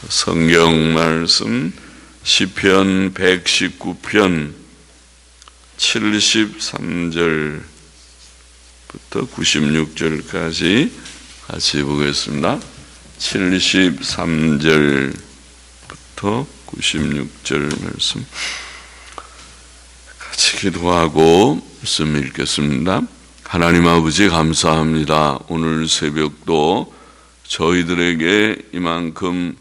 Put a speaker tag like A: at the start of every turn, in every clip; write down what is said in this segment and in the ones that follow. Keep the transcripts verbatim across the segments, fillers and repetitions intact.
A: 성경 말씀 시편 백십구 편 칠십삼 절부터 구십육 절까지 같이 보겠습니다. 칠십삼 절부터 구십육 절 말씀 같이 기도하고 말씀 읽겠습니다. 하나님 아버지 감사합니다. 오늘 새벽도 저희들에게 이만큼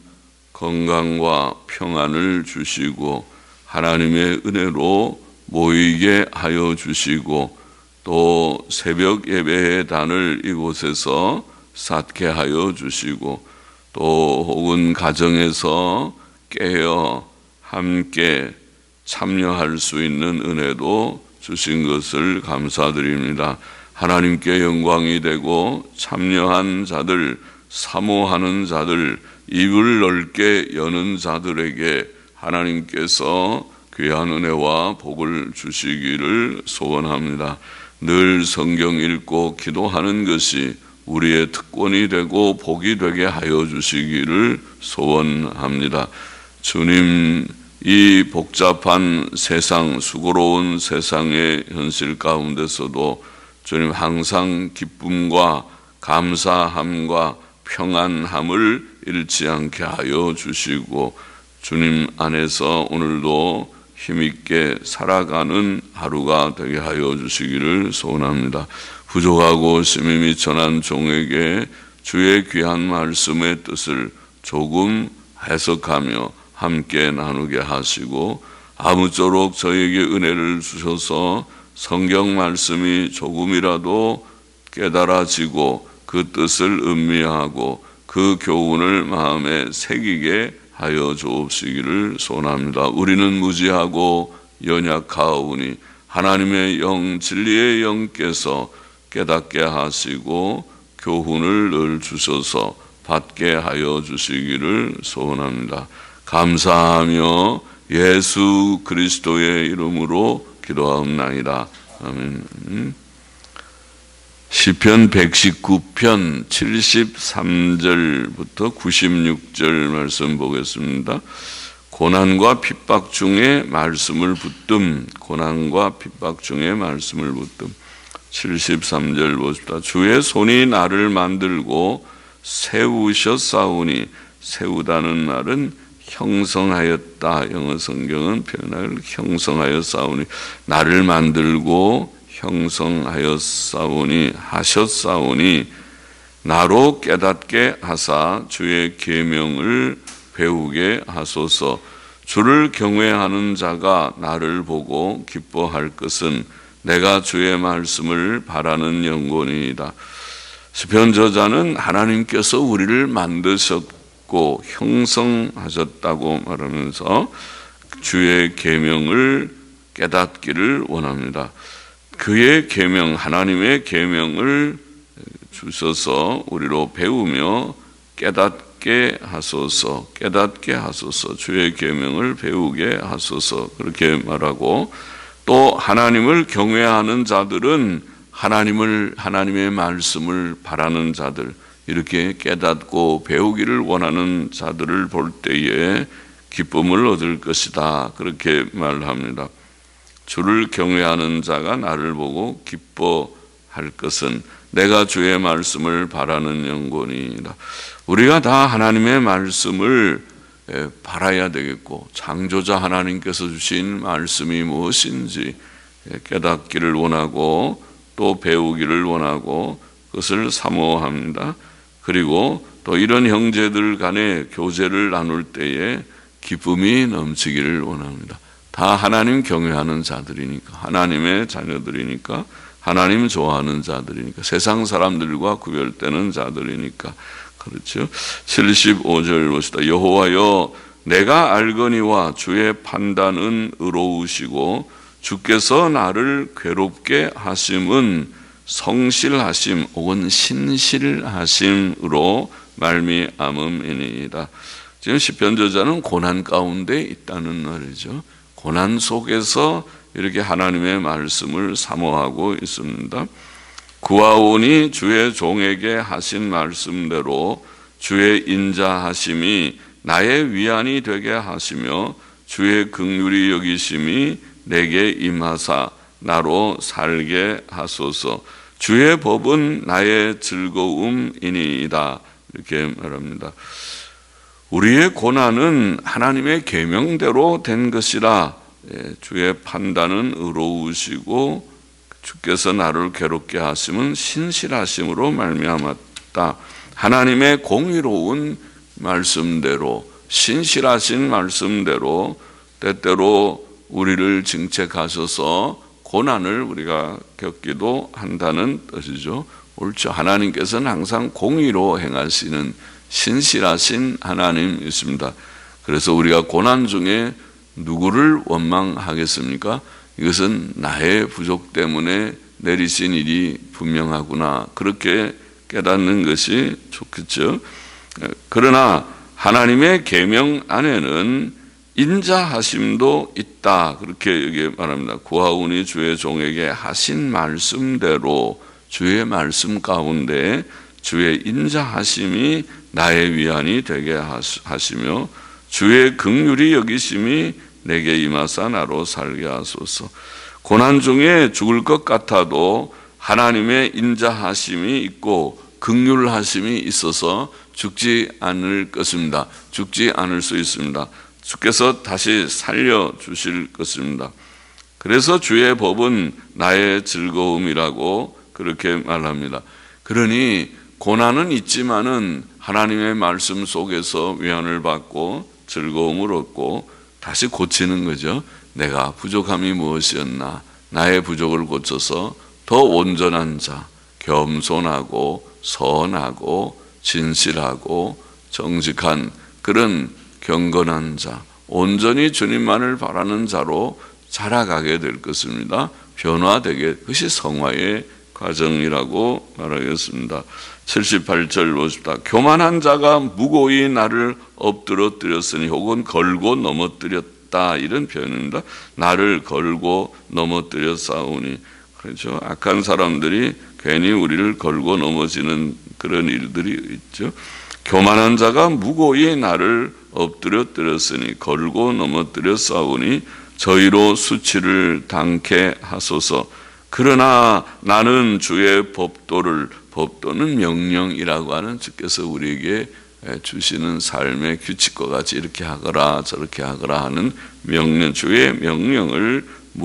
A: 건강과 평안을 주시고 하나님의 은혜로 모이게 하여 주시고 또 새벽 예배의 단을 이곳에서 쌓게 하여 주시고 또 혹은 가정에서 깨어 함께 참여할 수 있는 은혜도 주신 것을 감사드립니다. 하나님께 영광이 되고 참여한 자들, 사모하는 자들, 입을 넓게 여는 자들에게 하나님께서 귀한 은혜와 복을 주시기를 소원합니다. 늘 성경 읽고 기도하는 것이 우리의 특권이 되고 복이 되게 하여 주시기를 소원합니다. 주님, 이 복잡한 세상, 수고로운 세상의 현실 가운데서도 주님 항상 기쁨과 감사함과 평안함을 잃지 않게 하여 주시고 주님 안에서 오늘도 힘있게 살아가는 하루가 되게 하여 주시기를 소원합니다. 부족하고 심히 미천한 종에게 주의 귀한 말씀의 뜻을 조금 해석하며 함께 나누게 하시고 아무쪼록 저에게 은혜를 주셔서 성경 말씀이 조금이라도 깨달아지고 그 뜻을 음미하고 그 교훈을 마음에 새기게 하여 주옵시기를 소원합니다. 우리는 무지하고 연약하오니 하나님의 영, 진리의 영께서 깨닫게 하시고 교훈을 늘 주셔서 받게 하여 주시기를 소원합니다. 감사하며 예수 그리스도의 이름으로 기도하옵나이다. 아멘. 시편 백십구 편 칠십삼 절부터 구십육 절 말씀 보겠습니다. 고난과 핍박 중에 말씀을 붙듦, 고난과 핍박 중에 말씀을 붙듦. 칠십삼 절 보십시다. 주의 손이 나를 만들고 세우셨사오니, 세우다는 말은 형성하였다. 영어 성경은 표현을 형성하였사오니, 나를 만들고 형성하였사오니 하셨사오니 나로 깨닫게 하사 주의 계명을 배우게 하소서. 주를 경외하는 자가 나를 보고 기뻐할 것은 내가 주의 말씀을 바라는 영혼이다. 시편 저자는 하나님께서 우리를 만드셨고 형성하셨다고 말하면서 주의 계명을 깨닫기를 원합니다. 그의 계명, 하나님의 계명을 주셔서 우리로 배우며 깨닫게 하소서, 깨닫게 하소서, 주의 계명을 배우게 하소서 그렇게 말하고 또 하나님을 경외하는 자들은 하나님을, 하나님의 말씀을 바라는 자들, 이렇게 깨닫고 배우기를 원하는 자들을 볼 때에 기쁨을 얻을 것이다 그렇게 말합니다. 주를 경외하는 자가 나를 보고 기뻐할 것은 내가 주의 말씀을 바라는 영혼이다. 우리가 다 하나님의 말씀을 바라야 되겠고 창조자 하나님께서 주신 말씀이 무엇인지 깨닫기를 원하고 또 배우기를 원하고 그것을 사모합니다. 그리고 또 이런 형제들 간의 교제를 나눌 때에 기쁨이 넘치기를 원합니다. 다 하나님 경외하는 자들이니까, 하나님의 자녀들이니까, 하나님 좋아하는 자들이니까, 세상 사람들과 구별되는 자들이니까 그렇죠. 칠십오 절 보시다. 여호와여 내가 알거니와 주의 판단은 의로우시고 주께서 나를 괴롭게 하심은 성실하심 혹은 신실하심으로 말미암음이니이다. 지금 시편 저자는 고난 가운데 있다는 말이죠. 고난 속에서 이렇게 하나님의 말씀을 사모하고 있습니다. 구하오니 주의 종에게 하신 말씀대로 주의 인자하심이 나의 위안이 되게 하시며 주의 긍휼히 여기심이 내게 임하사 나로 살게 하소서. 주의 법은 나의 즐거움이니이다. 이렇게 말합니다. 우리의 고난은 하나님의 계명대로 된 것이라. 주의 판단은 의로우시고 주께서 나를 괴롭게 하심은 신실하심으로 말미암았다. 하나님의 공의로운 말씀대로, 신실하신 말씀대로 때때로 우리를 징책하셔서 고난을 우리가 겪기도 한다는 뜻이죠. 옳죠. 하나님께서는 항상 공의로 행하시는 신실하신 하나님이십니다. 그래서 우리가 고난 중에 누구를 원망하겠습니까? 이것은 나의 부족 때문에 내리신 일이 분명하구나. 그렇게 깨닫는 것이 좋겠죠. 그러나 하나님의 계명 안에는 인자하심도 있다. 그렇게 여기 말합니다. 구하오니 주의 종에게 하신 말씀대로 주의 말씀 가운데 주의 인자하심이 나의 위안이 되게 하시며 주의 긍휼히 여기심이 내게 임하사 나로 살게 하소서. 고난 중에 죽을 것 같아도 하나님의 인자하심이 있고 긍휼하심이 있어서 죽지 않을 것입니다. 죽지 않을 수 있습니다. 주께서 다시 살려주실 것입니다. 그래서 주의 법은 나의 즐거움이라고 그렇게 말합니다. 그러니 고난은 있지만은 하나님의 말씀 속에서 위안을 받고 즐거움을 얻고 다시 고치는 거죠. 내가 부족함이 무엇이었나? 나의 부족을 고쳐서 더 온전한 자, 겸손하고 선하고 진실하고 정직한 그런 경건한 자, 온전히 주님만을 바라는 자로 자라가게 될 것입니다. 변화되게, 그것이 성화의 과정이라고 말하겠습니다. 칠십팔 절 보십시다. 교만한 자가 무고히 나를 엎드러뜨렸으니 혹은 걸고 넘어뜨렸다. 이런 표현입니다. 나를 걸고 넘어뜨려 싸우니. 그렇죠. 악한 사람들이 괜히 우리를 걸고 넘어지는 그런 일들이 있죠. 교만한 자가 무고히 나를 엎드려뜨렸으니 걸고 넘어뜨려 싸우니 저희로 수치를 당케 하소서. 그러나 나는 주의 법도를, 법도는 명령이라고 하는 주께서 우리에게 주시는 삶의 규칙과 같이 이렇게 하거라 저렇게 하거라 하는 명령, 주의 명령을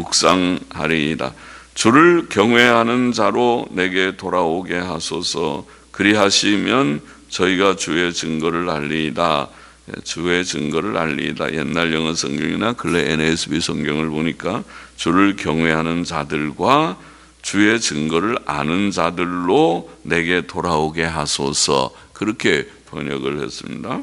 A: 묵상하리이다. 주를 경외하는 자로 내게 돌아오게 하소서. 그리하시면 저희가 주의 증거를 알리이다. 주의 증거를 알리이다. 옛날 영어 성경이나 근래 엔 에스 비 성경을 보니까 주를 경외하는 자들과 주의 증거를 아는 자들로 내게 돌아오게 하소서. 그렇게 번역을 했습니다.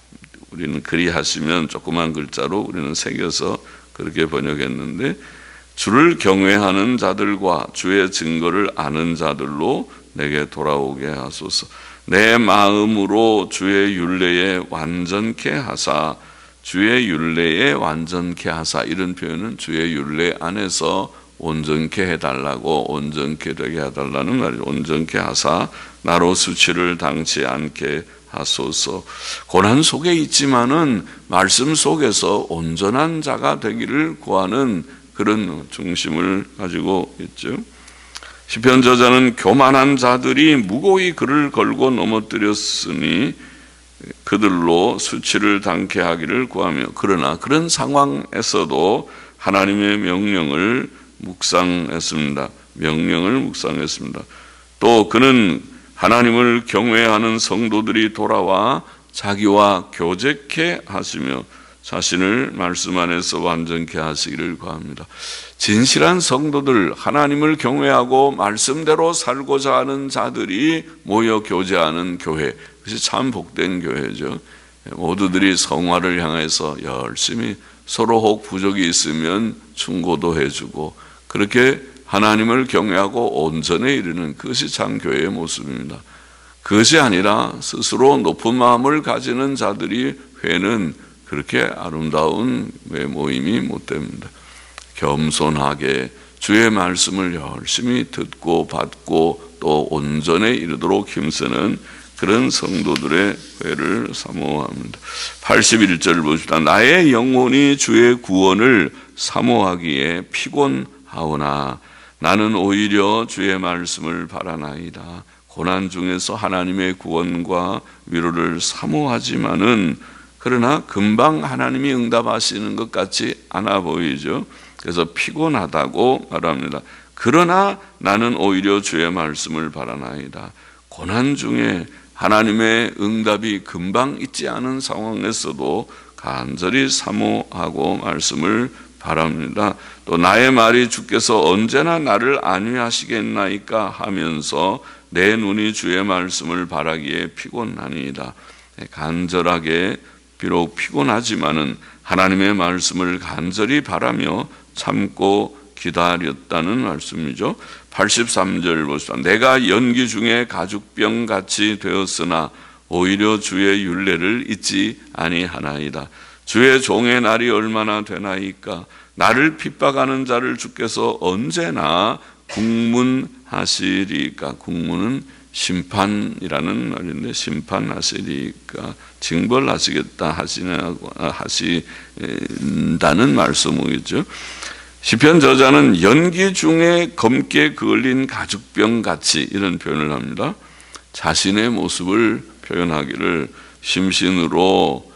A: 우리는 그리하시면 조그만 글자로 우리는 새겨서 그렇게 번역했는데, 주를 경외하는 자들과 주의 증거를 아는 자들로 내게 돌아오게 하소서. 내 마음으로 주의 율례에 완전케 하사. 주의 율례에 완전케 하사, 이런 표현은 주의 율례 안에서 온전케 해달라고, 온전케 되게 해달라는 말이죠. 온전케 하사 나로 수치를 당치 않게 하소서. 고난 속에 있지만은 말씀 속에서 온전한 자가 되기를 구하는 그런 중심을 가지고 있죠. 시편 저자는 교만한 자들이 무고히 그를 걸고 넘어뜨렸으니 그들로 수치를 당케 하기를 구하며, 그러나 그런 상황에서도 하나님의 명령을 묵상했습니다. 명령을 묵상했습니다. 또 그는 하나님을 경외하는 성도들이 돌아와 자기와 교제케 하시며 자신을 말씀 안에서 완전케 하시기를 구합니다. 진실한 성도들, 하나님을 경외하고 말씀대로 살고자 하는 자들이 모여 교제하는 교회, 그것이 참 복된 교회죠. 모두들이 성화를 향해서 열심히 서로 혹 부족이 있으면 충고도 해주고, 그렇게 하나님을 경외하고 온전에 이르는, 그것이 참 교회의 모습입니다. 그것이 아니라 스스로 높은 마음을 가지는 자들이 회는 그렇게 아름다운 모임이 못 됩니다. 겸손하게 주의 말씀을 열심히 듣고 받고 또 온전에 이르도록 힘쓰는 그런 성도들의 회를 사모합니다. 팔십일 절을 보십시다. 나의 영혼이 주의 구원을 사모하기에 피곤하오나 나는 오히려 주의 말씀을 바라나이다. 고난 중에서 하나님의 구원과 위로를 사모하지만은 그러나 금방 하나님이 응답하시는 것 같지 않아 보이죠. 그래서 피곤하다고 말합니다. 그러나 나는 오히려 주의 말씀을 바라나이다. 고난 중에 하나님의 응답이 금방 있지 않은 상황에서도 간절히 사모하고 말씀을 바랍니다. 또 나의 말이 주께서 언제나 나를 안위하시겠나이까 하면서 내 눈이 주의 말씀을 바라기에 피곤하니이다. 간절하게 비록 피곤하지만은 하나님의 말씀을 간절히 바라며 참고 기다렸다는 말씀이죠. 팔십삼 절 보시다. 내가 연기 중에 가죽병 같이 되었으나 오히려 주의 율례를 잊지 아니하나이다. 주의 종의 날이 얼마나 되나이까. 나를 핍박하는 자를 주께서 언제나 국문하시리까. 국문은 심판이라는 말인데 심판하시리까 징벌하시겠다 하시나 하신다는 말씀이죠. 시편 저자는 연기 중에 검게 그을린 가죽병 같이 이런 표현을 합니다. 자신의 모습을 표현하기를 심신으로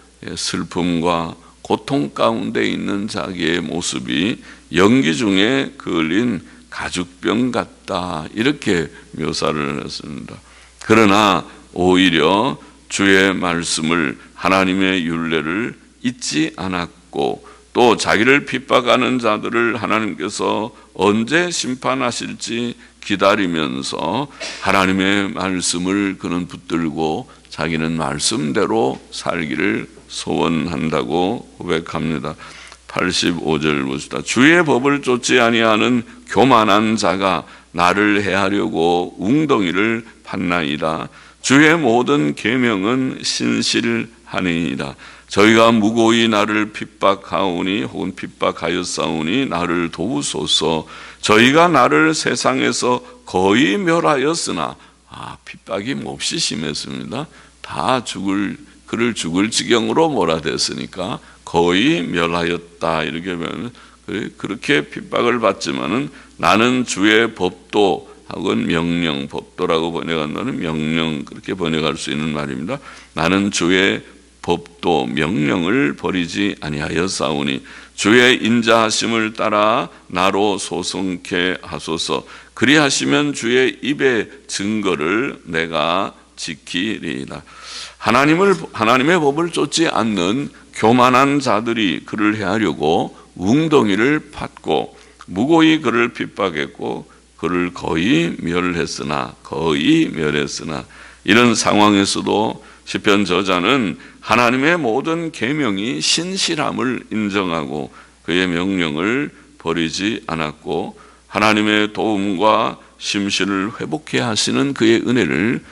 A: 슬픔과 고통 가운데 있는 자기의 모습이 연기 중에 그을린 가죽병 같다 이렇게 묘사를 했습니다. 그러나 오히려 주의 말씀을 하나님의 율례를 잊지 않았고 또 자기를 핍박하는 자들을 하나님께서 언제 심판하실지 기다리면서 하나님의 말씀을 그는 붙들고 자기는 말씀대로 살기를 소원한다고 고백합니다. 팔십오 절 보시다. 주의 법을 쫓지 아니하는 교만한 자가 나를 해하려고 웅덩이를 팠나이다. 주의 모든 계명은 신실하니이다. 저희가 무고히 나를 핍박하오니 혹은 핍박하였사오니 나를 도우소서. 저희가 나를 세상에서 거의 멸하였으나 아, 핍박이 몹시 심했습니다. 다 죽을 그를 죽을 지경으로 몰아댔으니까 거의 멸하였다 이렇게 보면 그렇게 핍박을 받지만은 나는 주의 법도 혹은 명령, 법도라고 번역한다는 명령 그렇게 번역할 수 있는 말입니다. 나는 주의 법도 명령을 버리지 아니하였사오니 주의 인자하심을 따라 나로 소송케 하소서. 그리하시면 주의 입의 증거를 내가 지키리이다. 하나님을 하나님의 법을 쫓지 않는 교만한 자들이 그를 해하려고 웅덩이를 팠고 무고히 그를 핍박했고 그를 거의 멸했으나 거의 멸했으나 이런 상황에서도 시편 저자는 하나님의 모든 계명이 신실함을 인정하고 그의 명령을 버리지 않았고 하나님의 도움과 심신을 회복해 하시는 그의 은혜를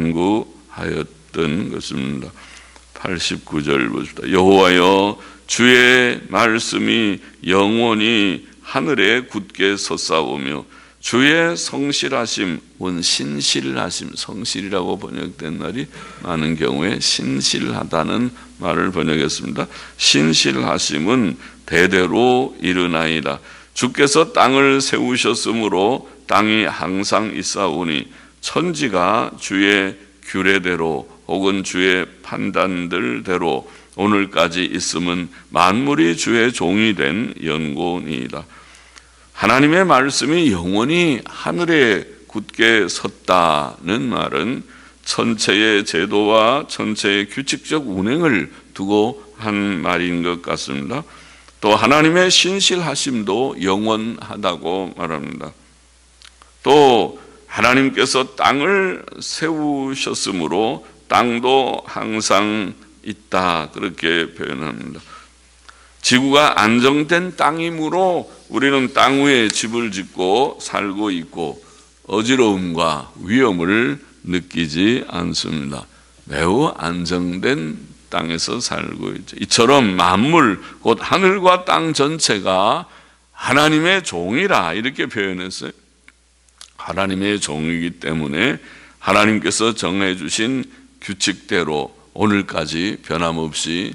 A: 간구하였던 것입니다. 팔십구 절 보십시다. 여호와여 주의 말씀이 영원히 하늘에 굳게 섰사오며 주의 성실하심, 원 신실하심, 성실이라고 번역된 말이 많은 경우에 신실하다는 말을 번역했습니다. 신실하심은 대대로 이르나이다. 주께서 땅을 세우셨으므로 땅이 항상 있사오니 천지가 주의 규례대로 혹은 주의 판단들대로 오늘까지 있음은 만물이 주의 종이 된 연고니이다. 하나님의 말씀이 영원히 하늘에 굳게 섰다는 말은 천체의 제도와 천체의 규칙적 운행을 두고 한 말인 것 같습니다. 또 하나님의 신실하심도 영원하다고 말합니다. 또 하나님께서 땅을 세우셨으므로 땅도 항상 있다 그렇게 표현합니다. 지구가 안정된 땅이므로 우리는 땅 위에 집을 짓고 살고 있고 어지러움과 위험을 느끼지 않습니다. 매우 안정된 땅에서 살고 있죠. 이처럼 만물 곧 하늘과 땅 전체가 하나님의 종이라 이렇게 표현했어요. 하나님의 종이기 때문에 하나님께서 정해 주신 규칙대로 오늘까지 변함없이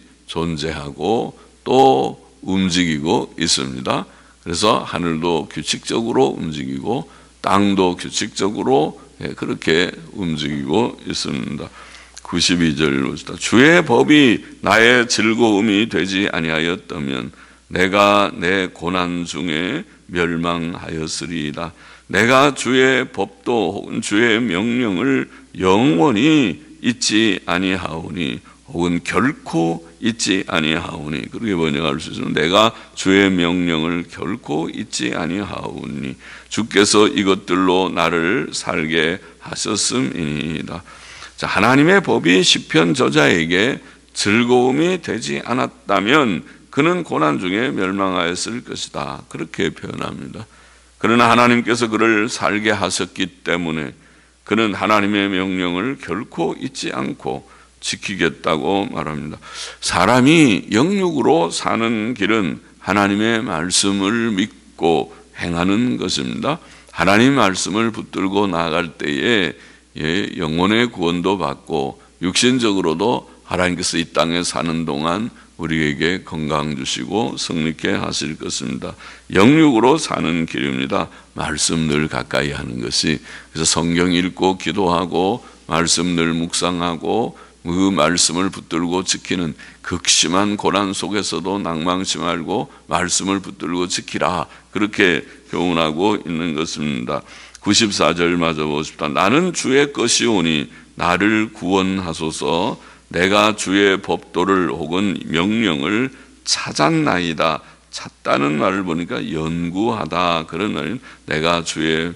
A: 존재하고 또 움직이고 있습니다. 그래서 하늘도 규칙적으로 움직이고 땅도 규칙적으로 그렇게 움직이고 있습니다. 구십이 절 봅시다. 주의 법이 나의 즐거움이 되지 아니하였다면 내가 내 고난 중에 멸망하였으리이다. 내가 주의 법도 혹은 주의 명령을 영원히 잊지 아니하오니 혹은 결코 잊지 아니하오니, 그렇게 번역할 수 있으면 내가 주의 명령을 결코 잊지 아니하오니 주께서 이것들로 나를 살게 하셨음이니이다. 자, 하나님의 법이 시편 저자에게 즐거움이 되지 않았다면 그는 고난 중에 멸망하였을 것이다. 그렇게 표현합니다. 그러나 하나님께서 그를 살게 하셨기 때문에 그는 하나님의 명령을 결코 잊지 않고 지키겠다고 말합니다. 사람이 영육으로 사는 길은 하나님의 말씀을 믿고 행하는 것입니다. 하나님 말씀을 붙들고 나아갈 때에 영혼의 구원도 받고 육신적으로도 하나님께서 이 땅에 사는 동안 우리에게 건강 주시고 성립케 하실 것입니다. 영육으로 사는 길입니다. 말씀 늘 가까이 하는 것이. 그래서 성경 읽고 기도하고 말씀 늘 묵상하고 그 말씀을 붙들고 지키는, 극심한 고난 속에서도 낭망치 말고 말씀을 붙들고 지키라, 그렇게 교훈하고 있는 것입니다. 구십사 절 마저 보십시다. 나는 주의 것이오니 나를 구원하소서. 내가 주의 법도를 혹은 명령을 찾았나이다. 찾다는 말을 보니까 연구하다, 그런 말은 내가 주의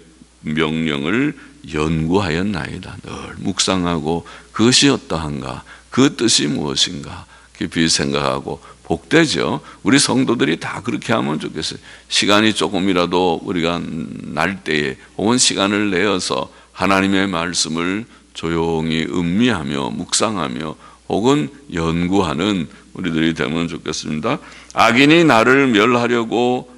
A: 명령을 연구하였나이다. 늘 묵상하고 그것이 어떠한가, 그 뜻이 무엇인가 깊이 생각하고. 복되죠. 우리 성도들이 다 그렇게 하면 좋겠어요. 시간이 조금이라도 우리가 날 때에 혹은 시간을 내어서 하나님의 말씀을 조용히 음미하며 묵상하며 혹은 연구하는 우리들이 되면 좋겠습니다. 악인이 나를 멸하려고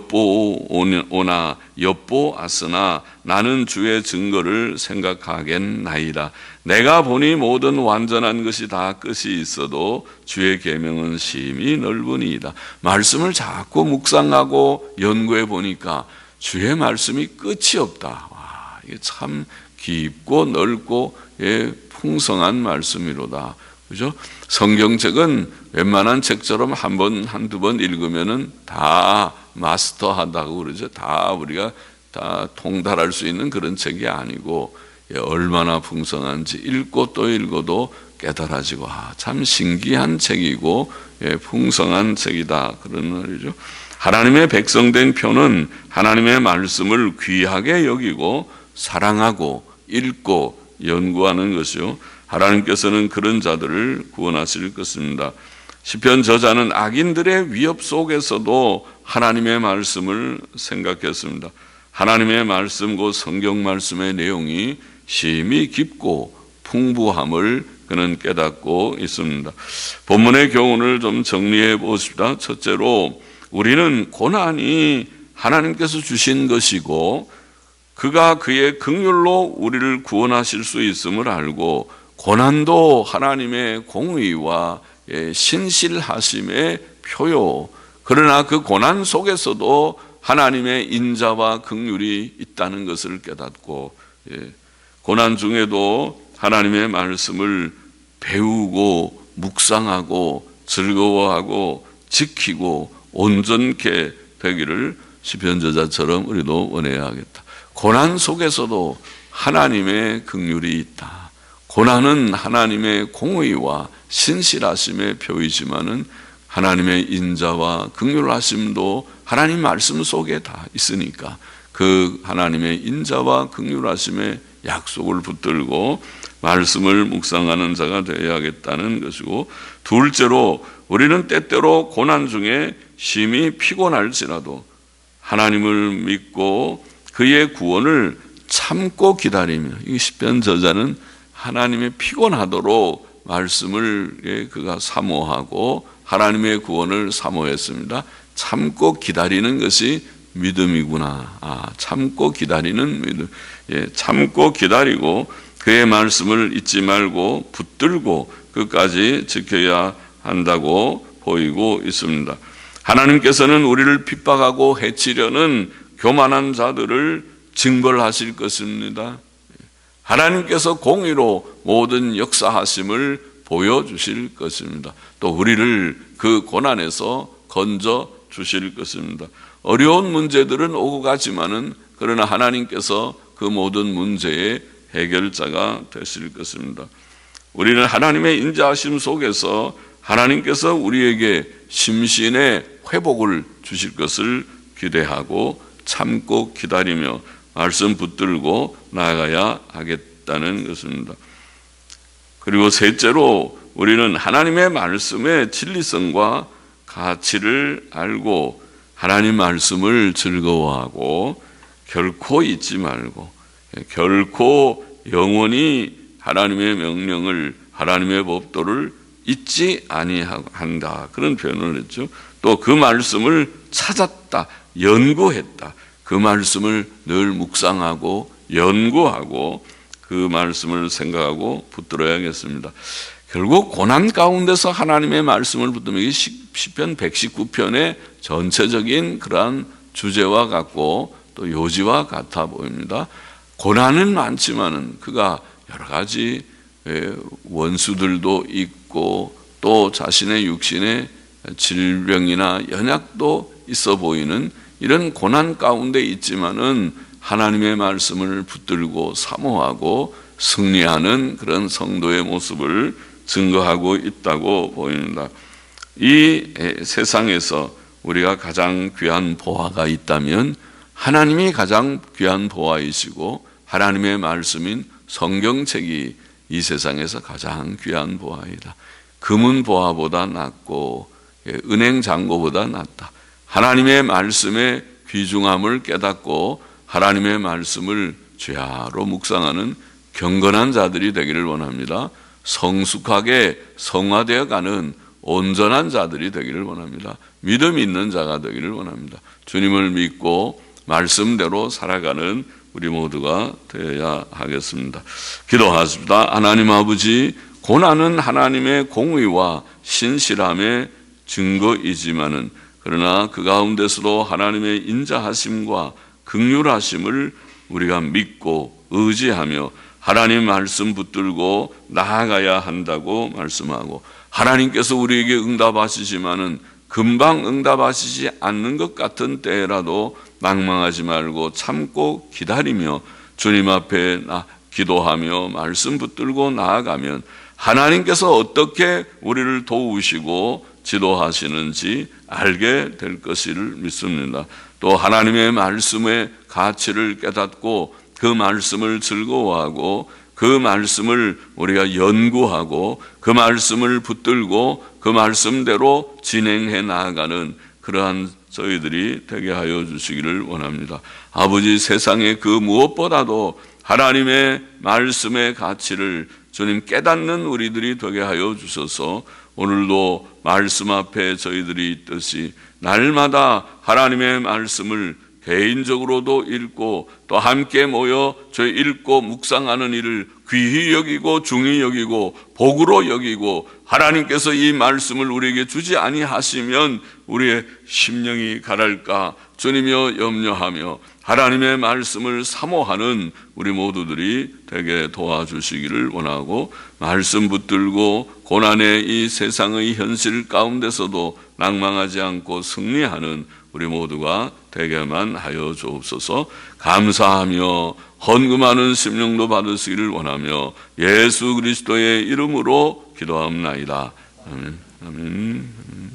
A: 엿보오나 엿보았으나 나는 주의 증거를 생각하겠나이다. 내가 보니 모든 완전한 것이 다 끝이 있어도 주의 계명은 심히 넓으니이다. 말씀을 자꾸 묵상하고 연구해 보니까 주의 말씀이 끝이 없다. 와, 이게 참 깊고 넓고 예, 풍성한 말씀이로다. 그죠? 성경책은 웬만한 책처럼 한 번, 한두 번 읽으면은 다 마스터한다고 그러죠. 다 우리가 다 통달할 수 있는 그런 책이 아니고, 예, 얼마나 풍성한지 읽고 또 읽어도 깨달아지고, 아, 참 신기한 책이고, 예, 풍성한 책이다. 그런 말이죠. 하나님의 백성된 표는 하나님의 말씀을 귀하게 여기고 사랑하고 읽고 연구하는 것이요, 하나님께서는 그런 자들을 구원하실 것입니다. 시편 저자는 악인들의 위협 속에서도 하나님의 말씀을 생각했습니다. 하나님의 말씀, 그 성경 말씀의 내용이 심히 깊고 풍부함을 그는 깨닫고 있습니다. 본문의 교훈을 좀 정리해 보십시다. 첫째로, 우리는 고난이 하나님께서 주신 것이고 그가 그의 긍휼로 우리를 구원하실 수 있음을 알고, 고난도 하나님의 공의와 신실하심의 표요, 그러나 그 고난 속에서도 하나님의 인자와 긍휼이 있다는 것을 깨닫고, 고난 중에도 하나님의 말씀을 배우고 묵상하고 즐거워하고 지키고 온전케 되기를 시편 저자처럼 우리도 원해야겠다. 고난 속에서도 하나님의 긍휼이 있다. 고난은 하나님의 공의와 신실하심의 표이지만은 하나님의 인자와 긍휼하심도 하나님 말씀 속에 다 있으니까 그 하나님의 인자와 긍휼하심의 약속을 붙들고 말씀을 묵상하는 자가 되어야겠다는 것이고, 둘째로, 우리는 때때로 고난 중에 심히 피곤할지라도 하나님을 믿고 그의 구원을 참고 기다리며, 이 시편 저자는 하나님의 피곤하도록 말씀을 그가 사모하고 하나님의 구원을 사모했습니다. 참고 기다리는 것이 믿음이구나. 아, 참고 기다리는 믿음. 예, 참고 기다리고 그의 말씀을 잊지 말고 붙들고 끝까지 지켜야 한다고 보이고 있습니다. 하나님께서는 우리를 핍박하고 해치려는 교만한 자들을 징벌하실 것입니다. 하나님께서 공의로 모든 역사하심을 보여주실 것입니다. 또 우리를 그 고난에서 건져 주실 것입니다. 어려운 문제들은 오고 가지만은 그러나 하나님께서 그 모든 문제의 해결자가 되실 것입니다. 우리는 하나님의 인자하심 속에서 하나님께서 우리에게 심신의 회복을 주실 것을 기대하고 참고 기다리며 말씀 붙들고 나아가야 하겠다는 것입니다. 그리고 셋째로 우리는 하나님의 말씀의 진리성과 가치를 알고 하나님 말씀을 즐거워하고 결코 잊지 말고 결코 영원히 하나님의 명령을 하나님의 법도를 잊지 아니한다, 그런 표현을 했죠. 또 그 말씀을 찾았다, 연구했다. 그 말씀을 늘 묵상하고 연구하고 그 말씀을 생각하고 붙들어야겠습니다. 결국 고난 가운데서 하나님의 말씀을 붙들면 이게 시편 백십구 편의 전체적인 그러한 주제와 같고 또 요지와 같아 보입니다. 고난은 많지만은 그가 여러 가지 원수들도 있고 또 자신의 육신의 질병이나 연약도 있어 보이는 이런 고난 가운데 있지만은 하나님의 말씀을 붙들고 사모하고 승리하는 그런 성도의 모습을 증거하고 있다고 보입니다. 이 세상에서 우리가 가장 귀한 보화가 있다면 하나님이 가장 귀한 보화이시고 하나님의 말씀인 성경책이 이 세상에서 가장 귀한 보화이다. 금은 보화보다 낫고 은행 잔고보다 낫다. 하나님의 말씀의 귀중함을 깨닫고 하나님의 말씀을 죄하로 묵상하는 경건한 자들이 되기를 원합니다. 성숙하게 성화되어 가는 온전한 자들이 되기를 원합니다. 믿음 있는 자가 되기를 원합니다. 주님을 믿고 말씀대로 살아가는 우리 모두가 되어야 하겠습니다. 기도하십니다. 하나님 아버지, 고난은 하나님의 공의와 신실함의 증거이지만은 그러나 그 가운데서도 하나님의 인자하심과 긍휼하심을 우리가 믿고 의지하며 하나님 말씀 붙들고 나아가야 한다고 말씀하고, 하나님께서 우리에게 응답하시지만은 금방 응답하시지 않는 것 같은 때라도 낭망하지 말고 참고 기다리며 주님 앞에 나 기도하며 말씀 붙들고 나아가면 하나님께서 어떻게 우리를 도우시고 지도하시는지 알게 될 것을 믿습니다. 또 하나님의 말씀의 가치를 깨닫고 그 말씀을 즐거워하고 그 말씀을 우리가 연구하고 그 말씀을 붙들고 그 말씀대로 진행해 나아가는 그러한 저희들이 되게 하여 주시기를 원합니다. 아버지, 세상의 그 무엇보다도 하나님의 말씀의 가치를 주님 깨닫는 우리들이 되게 하여 주셔서 오늘도 말씀 앞에 저희들이 있듯이 날마다 하나님의 말씀을 개인적으로도 읽고 또 함께 모여 저희 읽고 묵상하는 일을 귀히 여기고 중히 여기고 복으로 여기고, 하나님께서 이 말씀을 우리에게 주지 아니하시면 우리의 심령이 가랄까 주님이여 염려하며 하나님의 말씀을 사모하는 우리 모두들이 되게 도와주시기를 원하고, 말씀 붙들고 고난의 이 세상의 현실 가운데서도 낭망하지 않고 승리하는 우리 모두가 되게만 하여 주옵소서. 감사하며 헌금하는 심령도 받으시기를 원하며 예수 그리스도의 이름으로 기도합나이다. 아멘. 아멘.